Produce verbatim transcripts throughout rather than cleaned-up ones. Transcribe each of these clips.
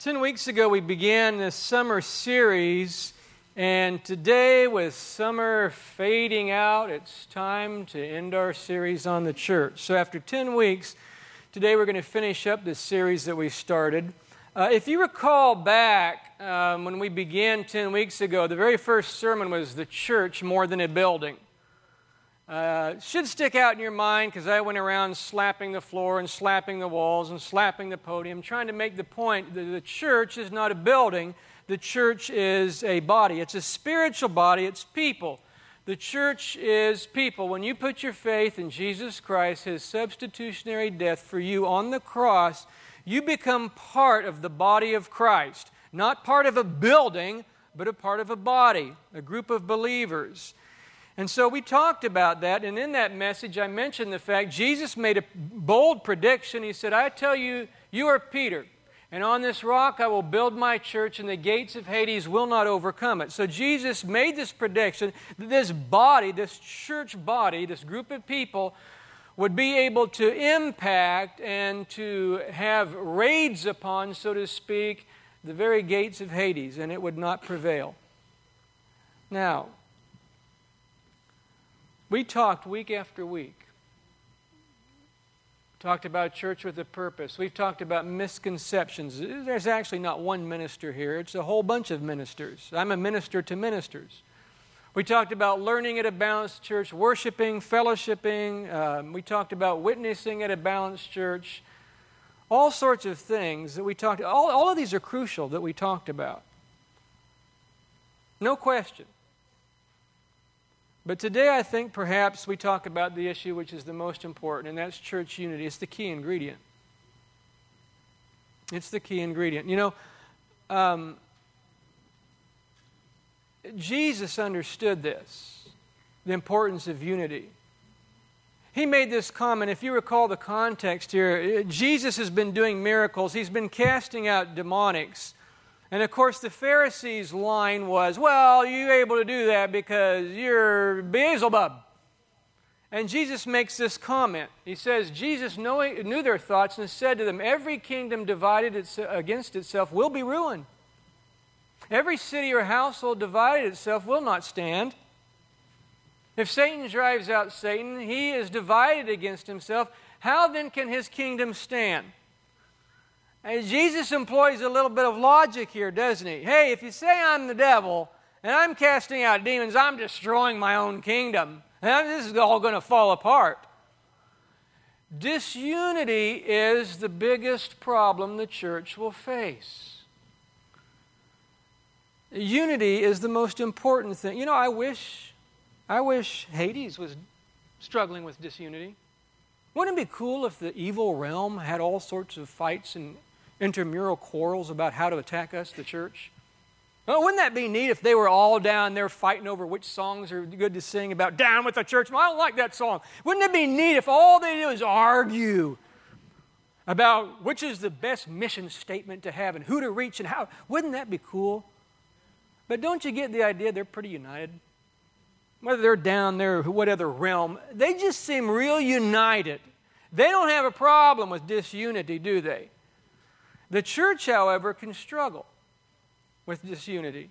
Ten weeks ago, we began this summer series, and today, with summer fading out, it's time to end our series on the church. So after ten weeks, today we're going to finish up this series that we started. Uh, if you recall back um, when we began ten weeks ago, the very first sermon was the church more than a building. Uh, it should stick out in your mind because I went around slapping the floor and slapping the walls and slapping the podium, trying to make the point that the church is not a building. The church is a body. It's a spiritual body. It's people. The church is people. When you put your faith in Jesus Christ, His substitutionary death for you on the cross, you become part of the body of Christ. Not part of a building, but a part of a body, a group of believers. And so we talked about that, and in that message I mentioned the fact Jesus made a bold prediction. He said, I tell you, you are Peter, and on this rock I will build my church, and the gates of Hades will not overcome it. So Jesus made this prediction that this body, this church body, this group of people would be able to impact and to have raids upon, so to speak, the very gates of Hades, and it would not prevail. Now, we talked week after week. Talked about church with a purpose. We've talked about misconceptions. There's actually not one minister here. It's a whole bunch of ministers. I'm a minister to ministers. We talked about learning at a balanced church, worshiping, fellowshipping. Um, we talked about witnessing at a balanced church. All sorts of things that we talked about. All, all of these are crucial that we talked about. No question. But today I think perhaps we talk about the issue which is the most important, and that's church unity. It's the key ingredient. It's the key ingredient. You know, um, Jesus understood this, the importance of unity. He made this comment. If you recall the context here, Jesus has been doing miracles. He's been casting out demonics. And of course, the Pharisees' line was, well, you're able to do that because you're Beelzebub. And Jesus makes this comment. He says, Jesus knowing, knew their thoughts and said to them, every kingdom divided against itself will be ruined. Every city or household divided itself will not stand. If Satan drives out Satan, he is divided against himself. How then can his kingdom stand? And Jesus employs a little bit of logic here, doesn't he? Hey, if you say I'm the devil and I'm casting out demons, I'm destroying my own kingdom. And this is all going to fall apart. Disunity is the biggest problem the church will face. Unity is the most important thing. You know, I wish, I wish Hades was struggling with disunity. Wouldn't it be cool if the evil realm had all sorts of fights and intramural quarrels about how to attack us, the church? Well, wouldn't that be neat if they were all down there fighting over which songs are good to sing about down with the church? Well, I don't like that song. Wouldn't it be neat if all they do is argue about which is the best mission statement to have and who to reach and how? Wouldn't that be cool? But don't you get the idea they're pretty united? Whether they're down there or what other realm, they just seem real united. They don't have a problem with disunity, do they? The church, however, can struggle with disunity.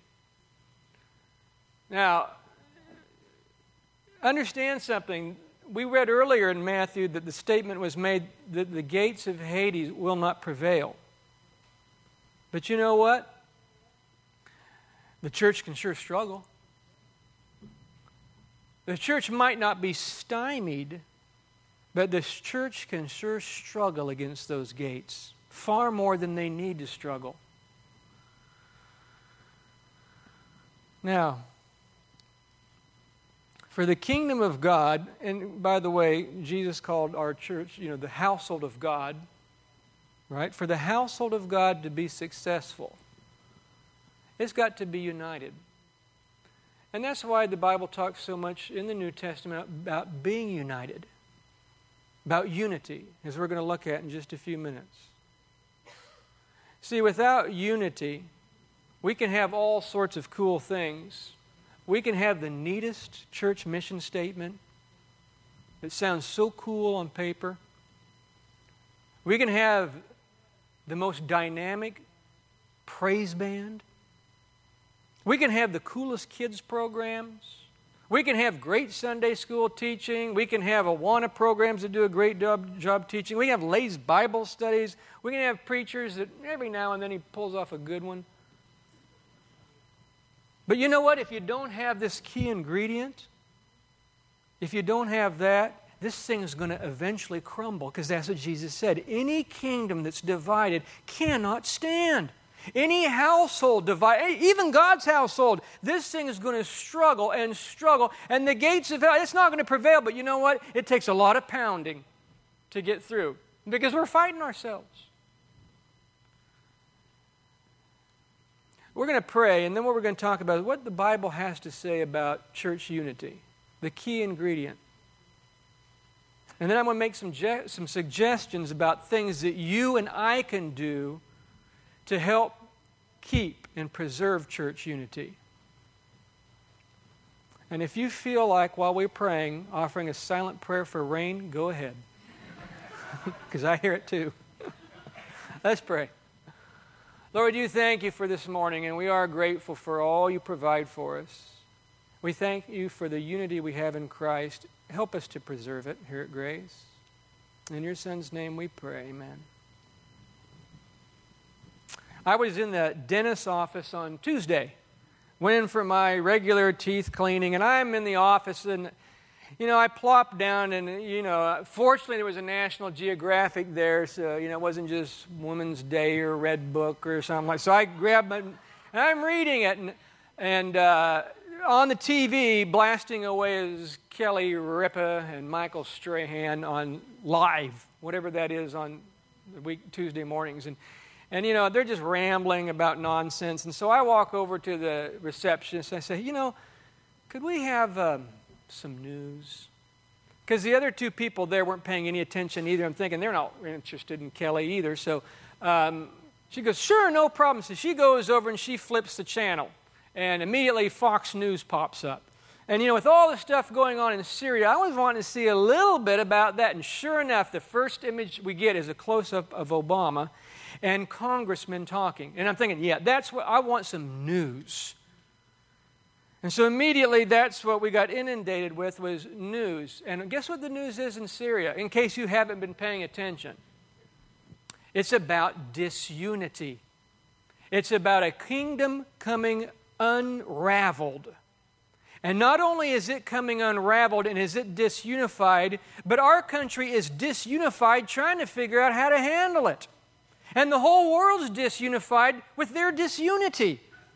Now, understand something. We read earlier in Matthew that the statement was made that the gates of Hades will not prevail. But you know what? The church can sure struggle. The church might not be stymied, but the church can sure struggle against those gates. Far more than they need to struggle. Now, for the kingdom of God, and by the way, Jesus called our church, you know, the household of God, right? For the household of God to be successful, it's got to be united. And that's why the Bible talks so much in the New Testament about being united, about unity, as we're going to look at in just a few minutes. See, without unity, we can have all sorts of cool things. We can have the neatest church mission statement that sounds so cool on paper. We can have the most dynamic praise band. We can have the coolest kids programs. We can have great Sunday school teaching. We can have Awana programs that do a great job, job teaching. We can have Lay's Bible studies. We can have preachers that every now and then he pulls off a good one. But you know what? If you don't have this key ingredient, if you don't have that, this thing is going to eventually crumble, because that's what Jesus said. Any kingdom that's divided cannot stand. Any household divided, even God's household, this thing is going to struggle and struggle, and the gates of hell, it's not going to prevail. But you know what? It takes a lot of pounding to get through, because we're fighting ourselves. We're going to pray, and then what we're going to talk about is what the Bible has to say about church unity, the key ingredient. And then I'm going to make some, je- some suggestions about things that you and I can do to help keep and preserve church unity. And if you feel like, while we're praying, offering a silent prayer for rain, go ahead. Because I hear it too. Let's pray. Lord, you thank you for this morning, and we are grateful for all you provide for us. We thank you for the unity we have in Christ. Help us to preserve it here at Grace. In your Son's name we pray, amen. I was in the dentist's office on Tuesday. Went in for my regular teeth cleaning, and I'm in the office, and, you know, I plopped down, and, you know, fortunately there was a National Geographic there, so, you know, it wasn't just Woman's Day or Red Book or something like that. So I grabbed my, and I'm reading it, and, and uh, on the T V, blasting away is Kelly Ripa and Michael Strahan on Live, whatever that is, on the week Tuesday mornings. And And, you know, they're just rambling about nonsense. And so I walk over to the receptionist and I say, you know, could we have um, some news? Because the other two people there weren't paying any attention either. I'm thinking they're not interested in Kelly either. So um, she goes, sure, no problem. So she goes over and she flips the channel. And immediately Fox News pops up. And, you know, with all the stuff going on in Syria, I was wanting to see a little bit about that. And sure enough, the first image we get is a close-up of Obama and congressmen talking. And I'm thinking, yeah, that's what I want, some news. And so immediately that's what we got inundated with, was news. And guess what the news is in Syria, in case you haven't been paying attention? It's about disunity. It's about a kingdom coming unraveled. And not only is it coming unraveled and is it disunified, but our country is disunified trying to figure out how to handle it. And the whole world's disunified with their disunity.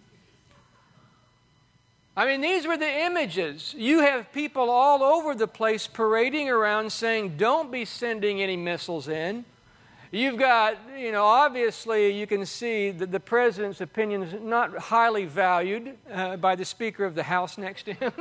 I mean, these were the images. You have people all over the place parading around saying, don't be sending any missiles in. You've got, you know, obviously you can see that the president's opinion is not highly valued uh, by the Speaker of the House next to him.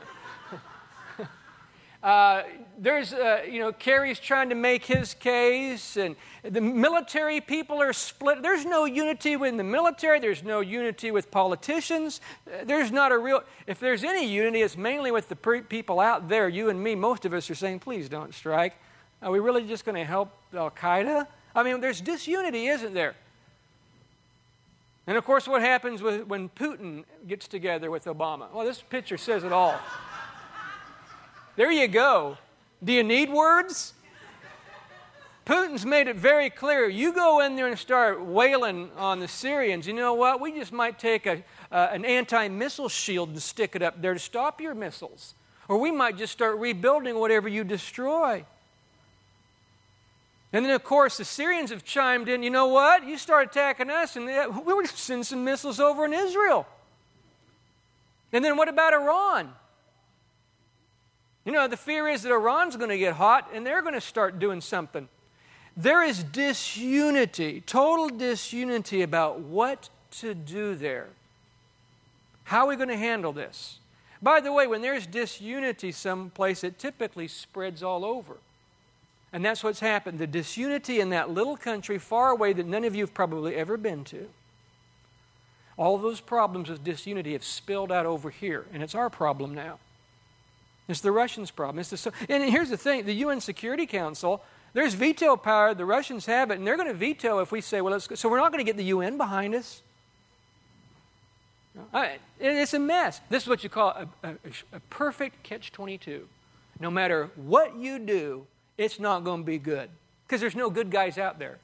Uh, there's, uh, you know, Kerry's trying to make his case, and the military people are split. There's no unity within the military. There's no unity with politicians. There's not a real, if there's any unity, it's mainly with the pre- people out there. You and me, most of us are saying, please don't strike. Are we really just going to help Al-Qaeda? I mean, there's disunity, isn't there? And of course, what happens with, when Putin gets together with Obama? Well, this picture says it all. There you go. Do you need words? Putin's made it very clear. You go in there and start wailing on the Syrians, you know what? We just might take a, uh, an anti-missile shield and stick it up there to stop your missiles. Or we might just start rebuilding whatever you destroy. And then, of course, the Syrians have chimed in, you know what? You start attacking us, and we were sending some missiles over in Israel. And then what about Iran? You know, the fear is that Iran's going to get hot and they're going to start doing something. There is disunity, total disunity about what to do there. How are we going to handle this? By the way, when there's disunity someplace, it typically spreads all over. And that's what's happened. The disunity in that little country far away that none of you have probably ever been to. All of those problems of disunity have spilled out over here, and it's our problem now. It's the Russians' problem. It's the, and here's the thing, the U N Security Council, there's veto power, the Russians have it, and they're going to veto if we say, well, let's go. So we're not going to get the U N behind us. I, it's a mess. This is what you call a, a, a perfect catch twenty-two. No matter what you do, it's not going to be good because there's no good guys out there.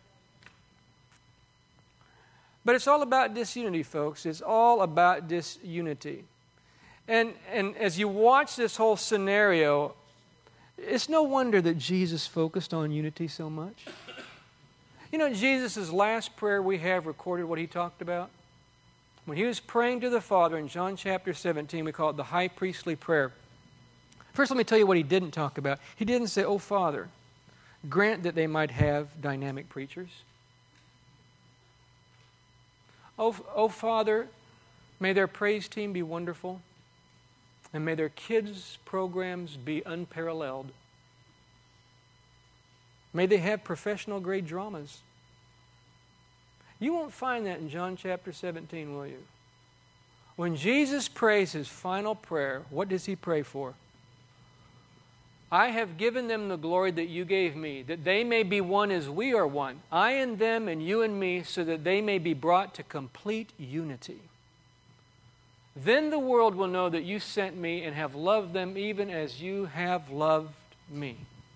But it's all about disunity, folks. It's all about disunity. And, and as you watch this whole scenario, it's no wonder that Jesus focused on unity so much. You know, Jesus' last prayer we have recorded what he talked about? When he was praying to the Father in John chapter seventeen, we call it the high priestly prayer. First, let me tell you what he didn't talk about. He didn't say, "Oh, Father, grant that they might have dynamic preachers." Oh, oh, Father, may their praise team be wonderful, and may their kids' programs be unparalleled. May they have professional grade dramas. You won't find that in John chapter seventeen, will you? When Jesus prays his final prayer, what does he pray for? I have given them the glory that you gave me, that they may be one as we are one, I and them and you and me, so that they may be brought to complete unity. Then the world will know that you sent me and have loved them even as you have loved me.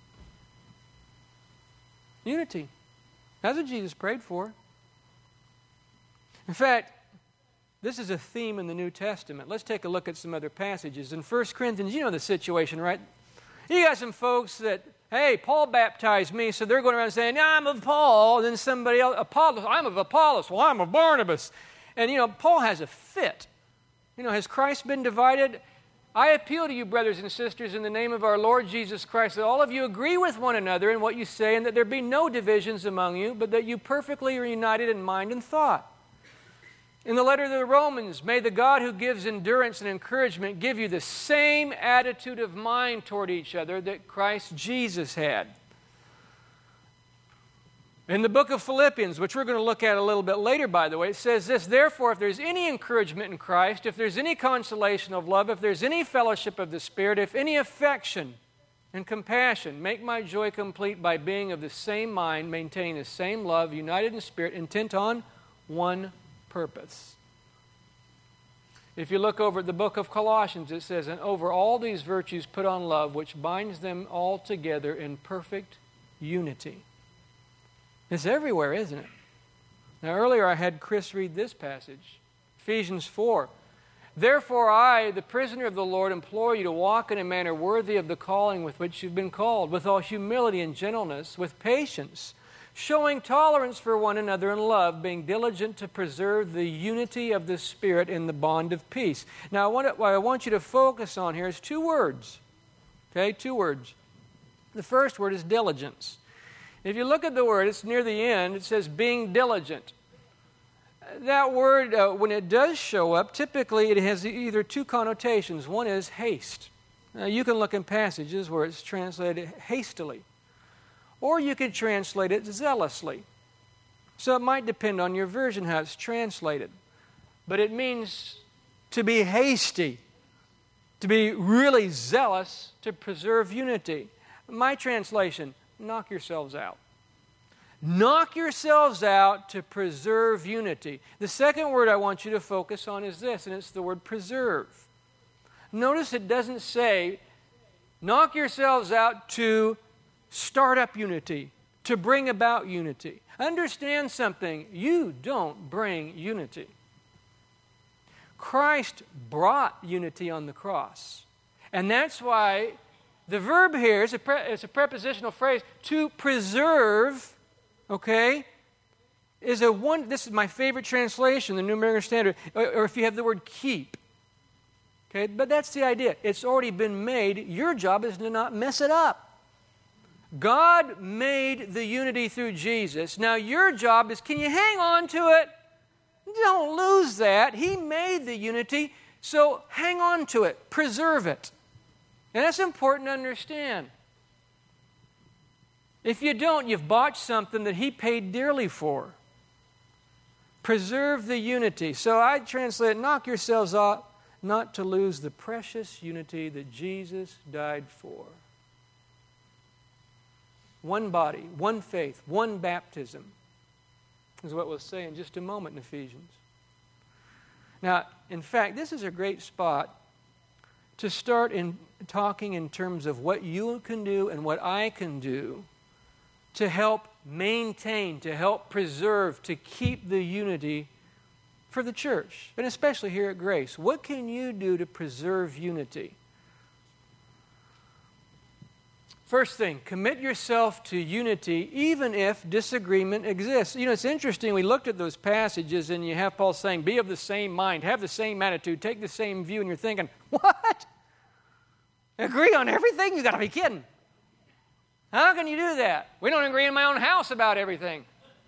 Unity. That's what Jesus prayed for. In fact, this is a theme in the New Testament. Let's take a look at some other passages. In First Corinthians, you know the situation, right? You got some folks that, hey, Paul baptized me, so they're going around saying, yeah, I'm of Paul. And then somebody else, Apollos, I'm of Apollos. Well, I'm of Barnabas. And, you know, Paul has a fit. You know, has Christ been divided? I appeal to you, brothers and sisters, in the name of our Lord Jesus Christ, that all of you agree with one another in what you say, and that there be no divisions among you, but that you perfectly are united in mind and thought. In the letter to the Romans, may the God who gives endurance and encouragement give you the same attitude of mind toward each other that Christ Jesus had. In the book of Philippians, which we're going to look at a little bit later, by the way, it says this, therefore, if there's any encouragement in Christ, if there's any consolation of love, if there's any fellowship of the Spirit, if any affection and compassion, make my joy complete by being of the same mind, maintaining the same love, united in spirit, intent on one purpose. If you look over at the book of Colossians, it says, and over all these virtues put on love, which binds them all together in perfect unity. It's everywhere, isn't it? Now, earlier I had Chris read this passage, Ephesians four. Therefore I, the prisoner of the Lord, implore you to walk in a manner worthy of the calling with which you've been called, with all humility and gentleness, with patience, showing tolerance for one another in love, being diligent to preserve the unity of the Spirit in the bond of peace. Now, what I want you to focus on here is two words. Okay, two words. The first word is diligence. If you look at the word, it's near the end, it says being diligent. That word, uh, when it does show up, typically it has either two connotations. One is haste. Now, you can look in passages where it's translated hastily. Or you could translate it zealously. So it might depend on your version how it's translated. But it means to be hasty, to be really zealous to preserve unity. My translation, knock yourselves out. Knock yourselves out to preserve unity. The second word I want you to focus on is this, and it's the word preserve. Notice it doesn't say, knock yourselves out to start up unity, to bring about unity. Understand something, you don't bring unity. Christ brought unity on the cross. And that's why the verb here is a, pre- it's a prepositional phrase, to preserve, okay, is a one, this is my favorite translation, the New American Standard, or, or if you have the word keep. Okay, but that's the idea. It's already been made. Your job is to not mess it up. God made the unity through Jesus. Now your job is, can you hang on to it? Don't lose that. He made the unity, so hang on to it. Preserve it. And that's important to understand. If you don't, you've bought something that He paid dearly for. Preserve the unity. So I translate, knock yourselves out not to lose the precious unity that Jesus died for. One body, one faith, one baptism is what we'll say in just a moment in Ephesians. Now, in fact, this is a great spot to start in talking in terms of what you can do and what I can do to help maintain, to help preserve, to keep the unity for the church, and especially here at Grace. What can you do to preserve unity? First thing, commit yourself to unity even if disagreement exists. You know, it's interesting, we looked at those passages and you have Paul saying, be of the same mind, have the same attitude, take the same view, and you're thinking, what? Agree on everything? You got to be kidding. How can you do that? We don't agree in my own house about everything.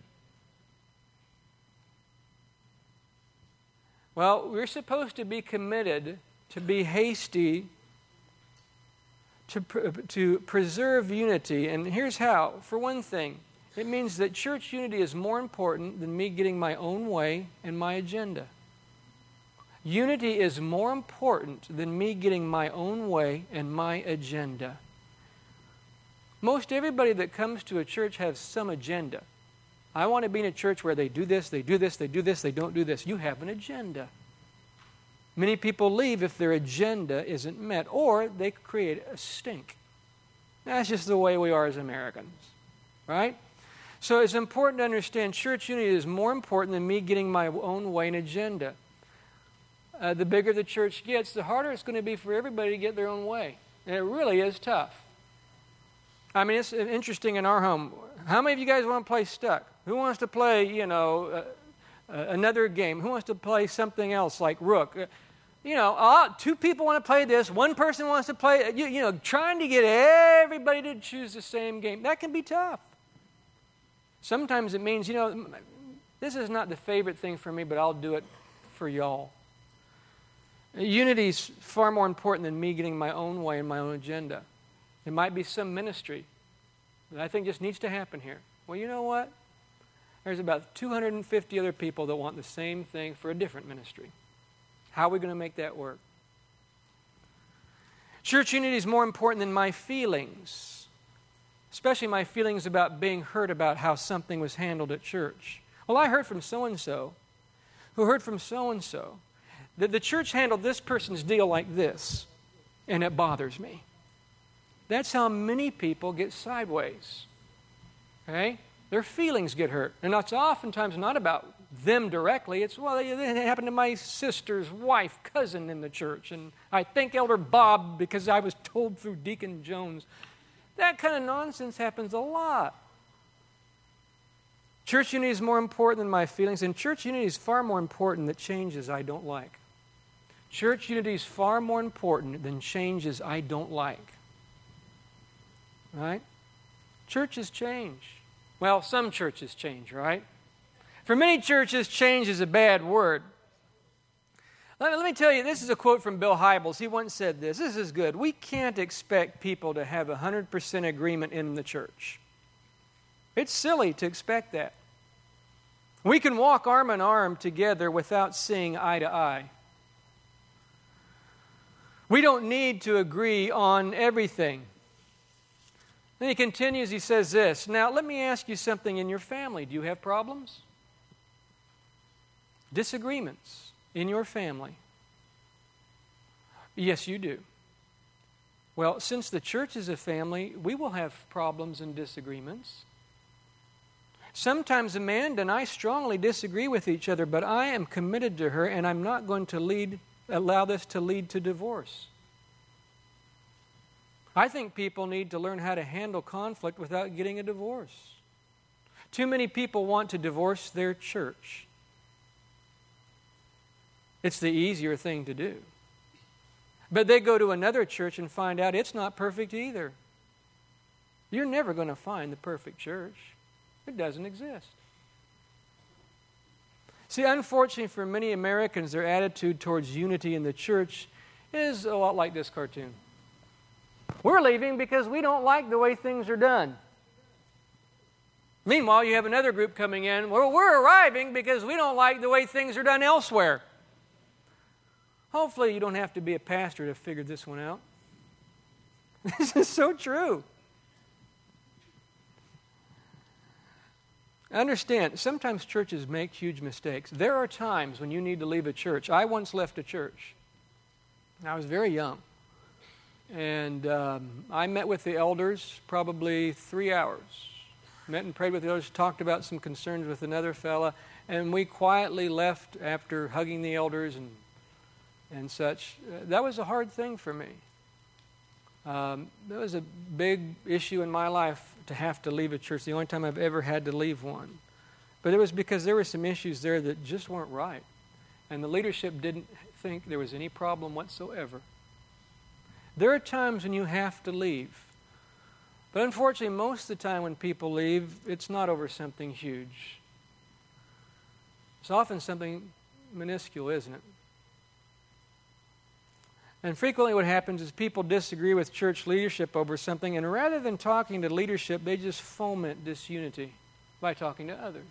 Well, we're supposed to be committed to be hasty, to, to preserve unity. And here's how. For one thing, it means that church unity is more important than me getting my own way and my agenda. Unity is more important than me getting my own way and my agenda. Most everybody that comes to a church has some agenda. I want to be in a church where they do this, they do this, they do this, they don't do this. You have an agenda. Many people leave if their agenda isn't met, or they create a stink. That's just the way we are as Americans, right? So it's important to understand church unity is more important than me getting my own way and agenda. Uh, the bigger the church gets, the harder it's going to be for everybody to get their own way. And it really is tough. I mean, it's interesting in our home. How many of you guys want to play Stuck? Who wants to play, you know, uh, uh, another game? Who wants to play something else like Rook? Uh, you know, uh, two people want to play this. One person wants to play, you, you know, trying to get everybody to choose the same game. That can be tough. Sometimes it means, you know, this is not the favorite thing for me, but I'll do it for y'all. Unity is far more important than me getting my own way and my own agenda. There might be some ministry that I think just needs to happen here. Well, you know what? There's about two hundred fifty other people that want the same thing for a different ministry. How are we going to make that work? Church unity is more important than my feelings, especially my feelings about being hurt about how something was handled at church. Well, I heard from so-and-so who heard from so-and-so that the church handled this person's deal like this, and it bothers me. That's how many people get sideways. Okay? Their feelings get hurt. And it's oftentimes not about them directly. It's, well, it happened to my sister's wife, cousin in the church. And I thank Elder Bob because I was told through Deacon Jones. That kind of nonsense happens a lot. Church unity is more important than my feelings. And church unity is far more important than changes I don't like. Church unity is far more important than changes I don't like. Right? Churches change. Well, some churches change, right? For many churches, change is a bad word. Let me, let me tell you, this is a quote from Bill Hybels. He once said this. This is good. We can't expect people to have one hundred percent agreement in the church. It's silly to expect that. We can walk arm in arm together without seeing eye to eye. We don't need to agree on everything. Then he continues, he says this, now let me ask you something in your family. Do you have problems? Disagreements in your family? Yes, you do. Well, since the church is a family, we will have problems and disagreements. Sometimes Amanda and I strongly disagree with each other, but I am committed to her and I'm not going to lead, allow this to lead to divorce. I think people need to learn how to handle conflict without getting a divorce. Too many people want to divorce their church. It's the easier thing to do. But they go to another church and find out it's not perfect either. You're never going to find the perfect church. It doesn't exist. See, unfortunately for many Americans, their attitude towards unity in the church is a lot like this cartoon. We're leaving because we don't like the way things are done. Meanwhile, you have another group coming in. Well, we're arriving because we don't like the way things are done elsewhere. Hopefully you don't have to be a pastor to figure this one out. This is so true. Understand, sometimes churches make huge mistakes. There are times when you need to leave a church. I once left a church. I was very young. And um, I met with the elders probably three hours. Met and prayed with the elders, talked about some concerns with another fella, and we quietly left after hugging the elders and and such. Uh, that was a hard thing for me. Um, that was a big issue in my life to have to leave a church, the only time I've ever had to leave one. But it was because there were some issues there that just weren't right. And the leadership didn't think there was any problem whatsoever. There are times when you have to leave. But unfortunately, most of the time when people leave, it's not over something huge. It's often something minuscule, isn't it? And frequently what happens is people disagree with church leadership over something, and rather than talking to leadership, they just foment disunity by talking to others.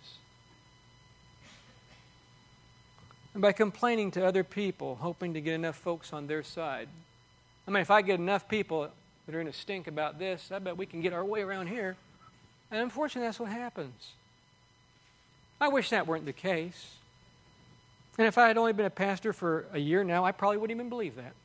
And by complaining to other people, hoping to get enough folks on their side. I mean, if I get enough people that are in a stink about this, I bet we can get our way around here. And unfortunately, that's what happens. I wish that weren't the case. And if I had only been a pastor for a year now, I probably wouldn't even believe that.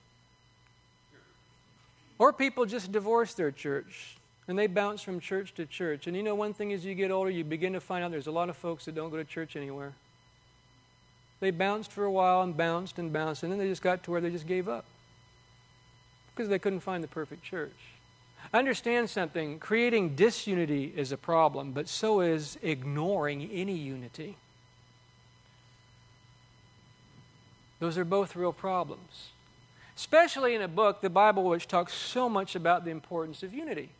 Or people just divorce their church, and they bounce from church to church. And you know, one thing as you get older, you begin to find out there's a lot of folks that don't go to church anywhere. They bounced for a while and bounced and bounced, and then they just got to where they just gave up because they couldn't find the perfect church. Understand something. Creating disunity is a problem, but so is ignoring any unity. Those are both real problems. Especially in a book, the Bible, which talks so much about the importance of unity.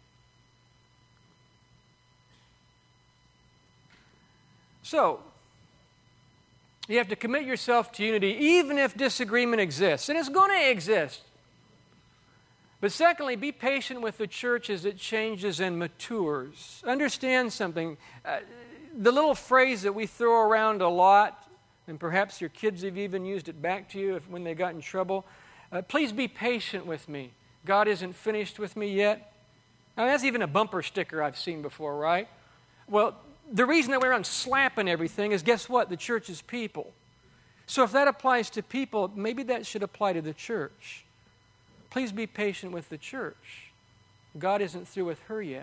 So, you have to commit yourself to unity even if disagreement exists. And it's going to exist. But secondly, be patient with the church as it changes and matures. Understand something. Uh, the little phrase that we throw around a lot, and perhaps your kids have even used it back to you if, when they got in trouble. Uh, please be patient with me. God isn't finished with me yet. Now, that's even a bumper sticker I've seen before, right? Well, the reason that we're on slapping everything is, guess what? The church is people. So if that applies to people, maybe that should apply to the church. Please be patient with the church. God isn't through with her yet.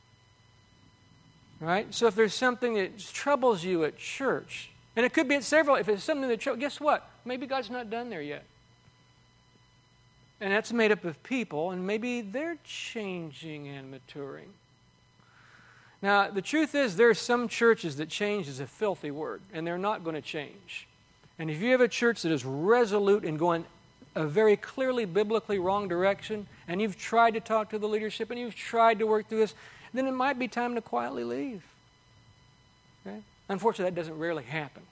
Right? So if there's something that troubles you at church, and it could be at several, if it's something that troubles, guess what? Maybe God's not done there yet. And that's made up of people, and maybe they're changing and maturing. Now, the truth is there are some churches that change is a filthy word, and they're not going to change. And if you have a church that is resolute in going a very clearly biblically wrong direction, and you've tried to talk to the leadership, and you've tried to work through this, then it might be time to quietly leave. Okay? Unfortunately, that doesn't rarely happen.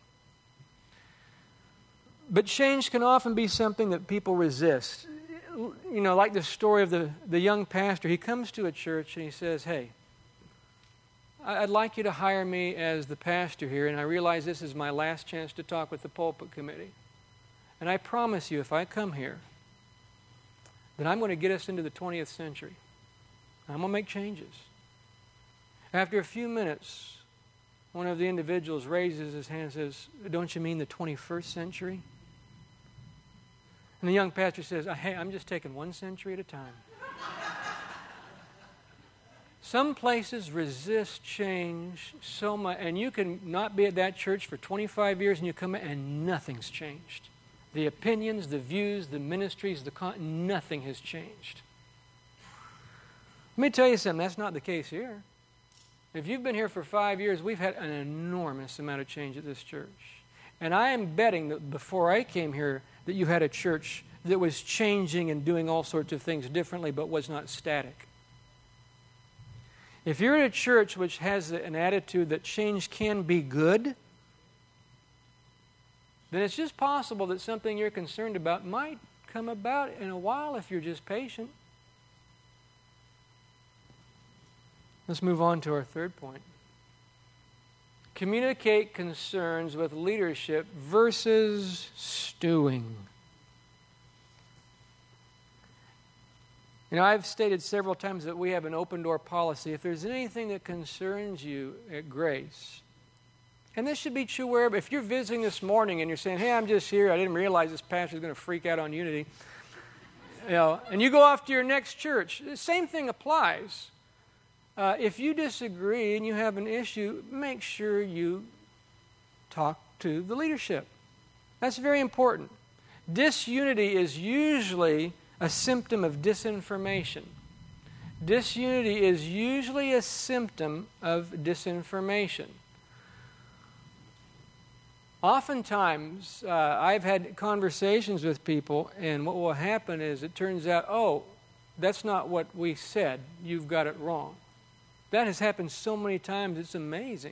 But change can often be something that people resist. You know, like the story of the, the young pastor. He comes to a church and he says, hey, I'd like you to hire me as the pastor here, and I realize this is my last chance to talk with the pulpit committee. And I promise you, if I come here, then I'm going to get us into the twentieth century. I'm going to make changes. After a few minutes, one of the individuals raises his hand and says, don't you mean the twenty-first century? And the young pastor says, hey, I'm just taking one century at a time. Some places resist change so much, and you can not be at that church for twenty-five years and you come in and nothing's changed. The opinions, the views, the ministries, the con- nothing has changed. Let me tell you something, that's not the case here. If you've been here for five years, we've had an enormous amount of change at this church. And I am betting that before I came here, that you had a church that was changing and doing all sorts of things differently, but was not static. If you're in a church which has an attitude that change can be good, then it's just possible that something you're concerned about might come about in a while if you're just patient. Let's move on to our third point. Communicate concerns with leadership versus stewing. You know, I've stated several times that we have an open door policy. If there's anything that concerns you at Grace, And this should be true wherever. If you're visiting this morning and you're saying, hey, I'm just here, I didn't realize this pastor's going to freak out on unity. You know, and you go off to your next church, the same thing applies. Uh, if you disagree and you have an issue, make sure you talk to the leadership. That's very important. Disunity is usually a symptom of disinformation. Disunity is usually a symptom of disinformation. Oftentimes, uh, I've had conversations with people, and what will happen is it turns out, oh, that's not what we said. You've got it wrong. That has happened so many times, it's amazing.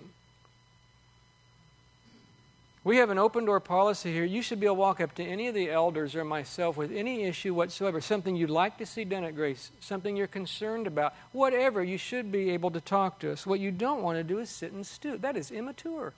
We have an open door policy here. You should be able to walk up to any of the elders or myself with any issue whatsoever, something you'd like to see done at Grace, something you're concerned about, whatever, you should be able to talk to us. What you don't want to do is sit and stew. That is immature.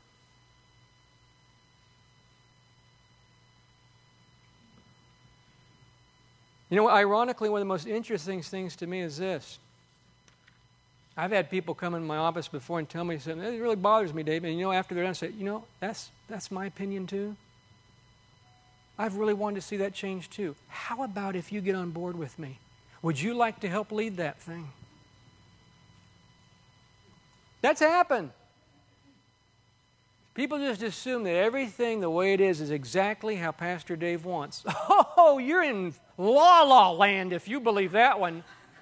You know, ironically, one of the most interesting things to me is this. I've had people come in my office before and tell me something, it really bothers me, Dave. And you know, after they're done, say, you know, that's that's my opinion too. I've really wanted to see that change too. How about if you get on board with me? Would you like to help lead that thing? That's happened. People just assume that everything the way it is is exactly how Pastor Dave wants. Oh, you're in la la land if you believe that one.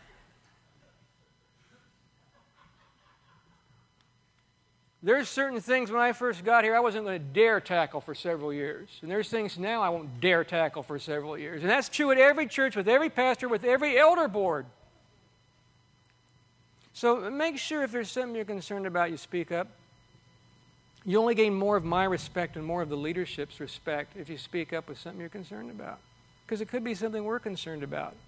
There's certain things when I first got here I wasn't going to dare tackle for several years. And there's things now I won't dare tackle for several years. And that's true at every church, with every pastor, with every elder board. So make sure if there's something you're concerned about, you speak up. You only gain more of my respect and more of the leadership's respect if you speak up with something you're concerned about. Because it could be something we're concerned about.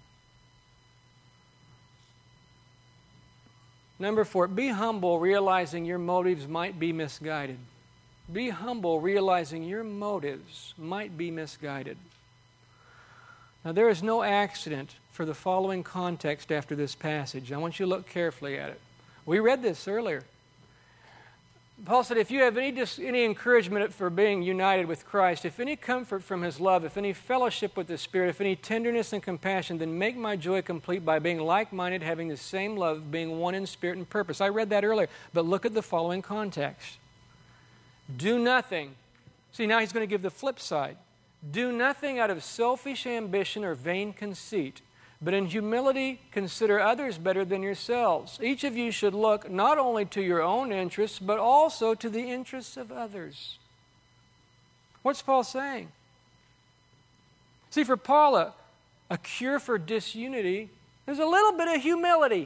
Number four, be humble, realizing your motives might be misguided. Be humble, realizing your motives might be misguided. Now, there is no accident for the following context after this passage. I want you to look carefully at it. We read this earlier. Paul said, if you have any, dis- any encouragement for being united with Christ, if any comfort from His love, if any fellowship with the Spirit, if any tenderness and compassion, then make my joy complete by being like-minded, having the same love, being one in spirit and purpose. I read that earlier, but look at the following context. Do nothing. See, now he's going to give the flip side. Do nothing out of selfish ambition or vain conceit, but in humility consider others better than yourselves. Each of you should look not only to your own interests, but also to the interests of others. What's Paul saying? See, for Paul, a, a cure for disunity is a little bit of humility.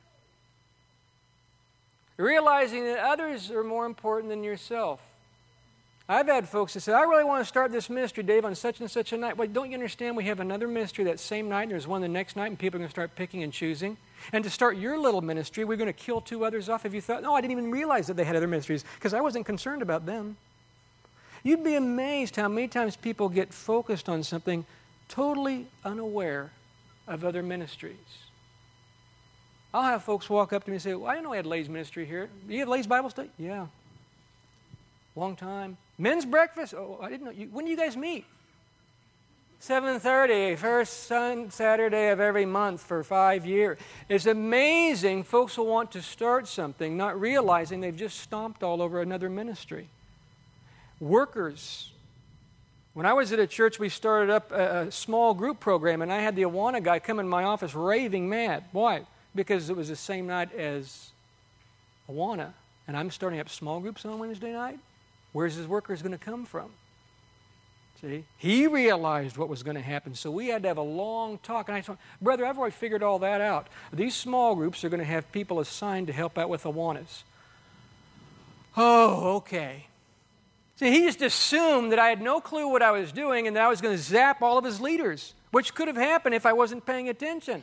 Realizing that others are more important than yourself. I've had folks that say, I really want to start this ministry, Dave, on such and such a night. Well, don't you understand we have another ministry that same night, and there's one the next night, and people are going to start picking and choosing? And to start your little ministry, we're going to kill two others off. If you thought, no, I didn't even realize that they had other ministries, because I wasn't concerned about them. You'd be amazed how many times people get focused on something totally unaware of other ministries. I'll have folks walk up to me and say, well, I didn't know we had ladies' ministry here. You have ladies' Bible study? Yeah. Long time. Men's breakfast? Oh, I didn't know. You, when do you guys meet? seven thirty, first sun, Saturday of every month for five years. It's amazing folks will want to start something, not realizing they've just stomped all over another ministry. Workers. When I was at a church, we started up a, a small group program, and I had the Awana guy come in my office raving mad. Why? Because it was the same night as Awana, and I'm starting up small groups on Wednesday night. Where's his workers going to come from? See? He realized what was going to happen, so we had to have a long talk. And I told him, brother, I've already figured all that out. These small groups are going to have people assigned to help out with Awanas. Oh, okay. See, he just assumed that I had no clue what I was doing and that I was going to zap all of his leaders, which could have happened if I wasn't paying attention.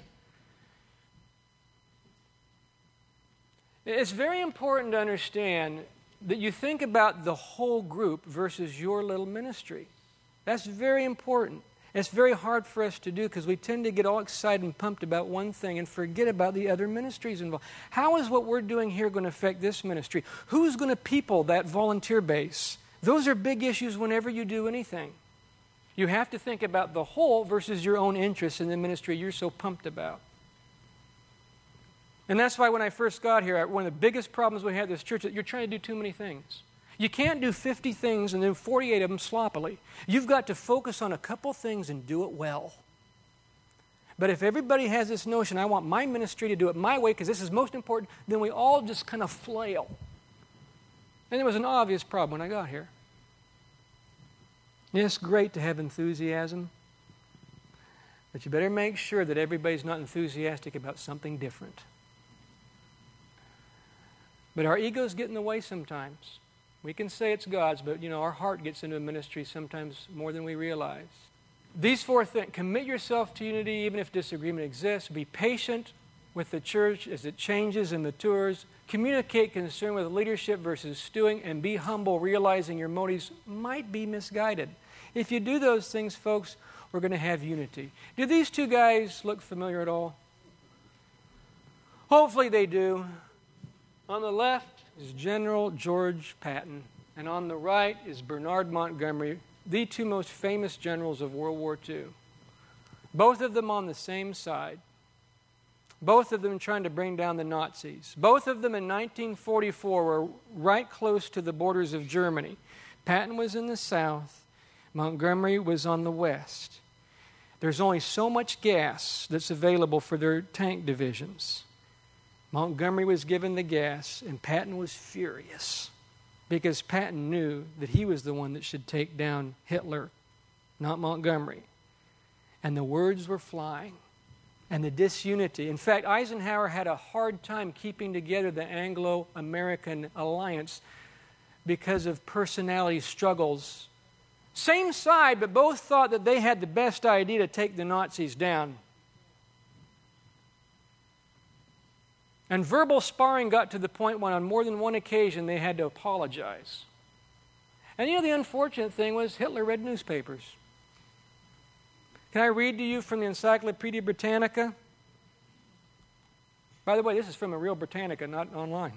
It's very important to understand that you think about the whole group versus your little ministry. That's very important. It's very hard for us to do because we tend to get all excited and pumped about one thing and forget about the other ministries involved. How is what we're doing here going to affect this ministry? Who's going to people that volunteer base? Those are big issues whenever you do anything. You have to think about the whole versus your own interests in the ministry you're so pumped about. And that's why when I first got here, one of the biggest problems we had at this church is that you're trying to do too many things. You can't do fifty things and then forty-eight of them sloppily. You've got to focus on a couple things and do it well. But if everybody has this notion, I want my ministry to do it my way because this is most important, then we all just kind of flail. And it was an obvious problem when I got here. It's great to have enthusiasm, but you better make sure that everybody's not enthusiastic about something different. But our egos get in the way sometimes. We can say it's God's, but you know, our heart gets into a ministry sometimes more than we realize. These four things: commit yourself to unity even if disagreement exists. Be patient with the church as it changes and matures. Communicate concern with leadership versus stewing, and be humble, realizing your motives might be misguided. If you do those things, folks, we're going to have unity. Do these two guys look familiar at all? Hopefully they do. On the left is General George Patton, and on the right is Bernard Montgomery, the two most famous generals of World War Two. Both of them on the same side. Both of them trying to bring down the Nazis. Both of them in nineteen forty-four were right close to the borders of Germany. Patton was in the south. Montgomery was on the west. There's only so much gas that's available for their tank divisions. Montgomery was given the gas, and Patton was furious because Patton knew that he was the one that should take down Hitler, not Montgomery. And the words were flying, and the disunity. In fact, Eisenhower had a hard time keeping together the Anglo-American alliance because of personality struggles. Same side, but both thought that they had the best idea to take the Nazis down. And verbal sparring got to the point when on more than one occasion they had to apologize. And you know, the unfortunate thing was Hitler read newspapers. Can I read to you from the Encyclopedia Britannica? By the way, this is from a real Britannica, not online.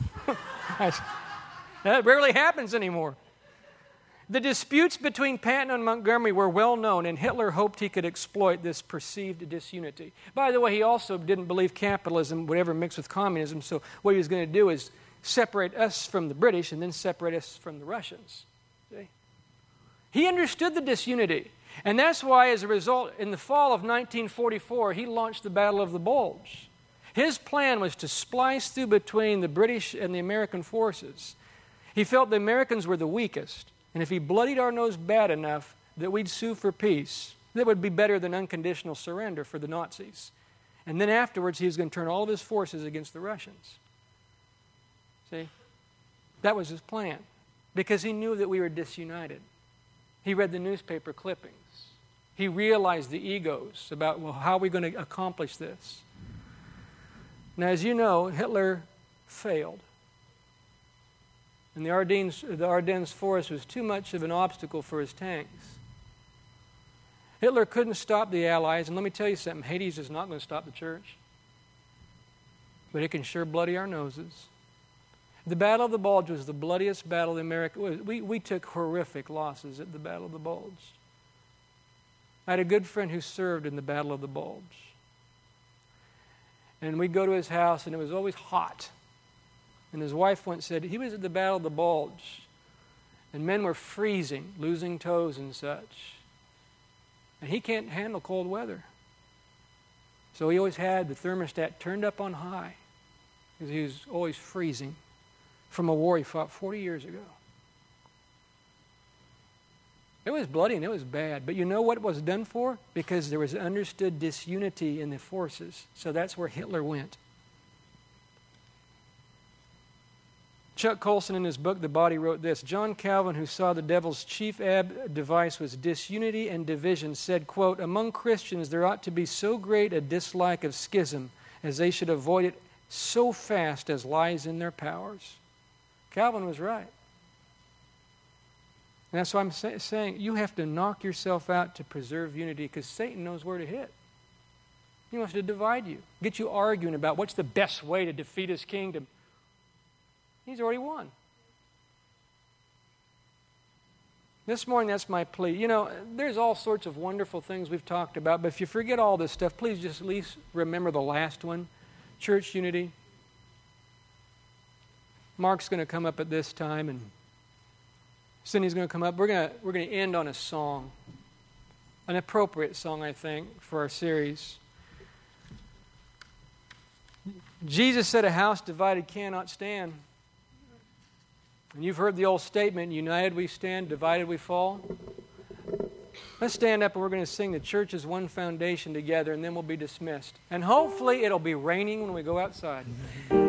That rarely happens anymore. The disputes between Patton and Montgomery were well known, and Hitler hoped he could exploit this perceived disunity. By the way, he also didn't believe capitalism would ever mix with communism, so what he was going to do is separate us from the British and then separate us from the Russians. See? He understood the disunity, and that's why, as a result, in the fall of nineteen forty-four, he launched the Battle of the Bulge. His plan was to splice through between the British and the American forces. He felt the Americans were the weakest. And if he bloodied our nose bad enough that we'd sue for peace, that would be better than unconditional surrender for the Nazis. And then afterwards, he was going to turn all of his forces against the Russians. See? That was his plan. Because he knew that we were disunited. He read the newspaper clippings. He realized the egos about, well, how are we going to accomplish this? Now, as you know, Hitler failed. And the Ardennes, the Ardennes forest was too much of an obstacle for his tanks. Hitler couldn't stop the Allies, and let me tell you something, Hades is not going to stop the church. But it can sure bloody our noses. The Battle of the Bulge was the bloodiest battle in America. We, we took horrific losses at the Battle of the Bulge. I had a good friend who served in the Battle of the Bulge. And we'd go to his house, and it was always hot. And his wife once said, he was at the Battle of the Bulge, and men were freezing, losing toes and such. And he can't handle cold weather. So he always had the thermostat turned up on high, because he was always freezing from a war he fought forty years ago. It was bloody and it was bad. But you know what it was done for? Because there was understood disunity in the forces. So that's where Hitler went. Chuck Colson, in his book, The Body, wrote this. John Calvin, who saw the devil's chief ab device was disunity and division, said, quote, among Christians there ought to be so great a dislike of schism as they should avoid it so fast as lies in their powers. Calvin was right. And that's why I'm say- saying you have to knock yourself out to preserve unity, because Satan knows where to hit. He wants to divide you, get you arguing about what's the best way to defeat his kingdom. He's already won. This morning, that's my plea. You know, there's all sorts of wonderful things we've talked about, but if you forget all this stuff, please just at least remember the last one, church unity. Mark's going to come up at this time, and Cindy's going to come up. We're going to we're going to end on a song, an appropriate song, I think, for our series. Jesus said, "A house divided cannot stand." And you've heard the old statement, "United we stand, divided we fall." Let's stand up and we're going to sing "The Church is One Foundation" together, and then we'll be dismissed. And hopefully it'll be raining when we go outside.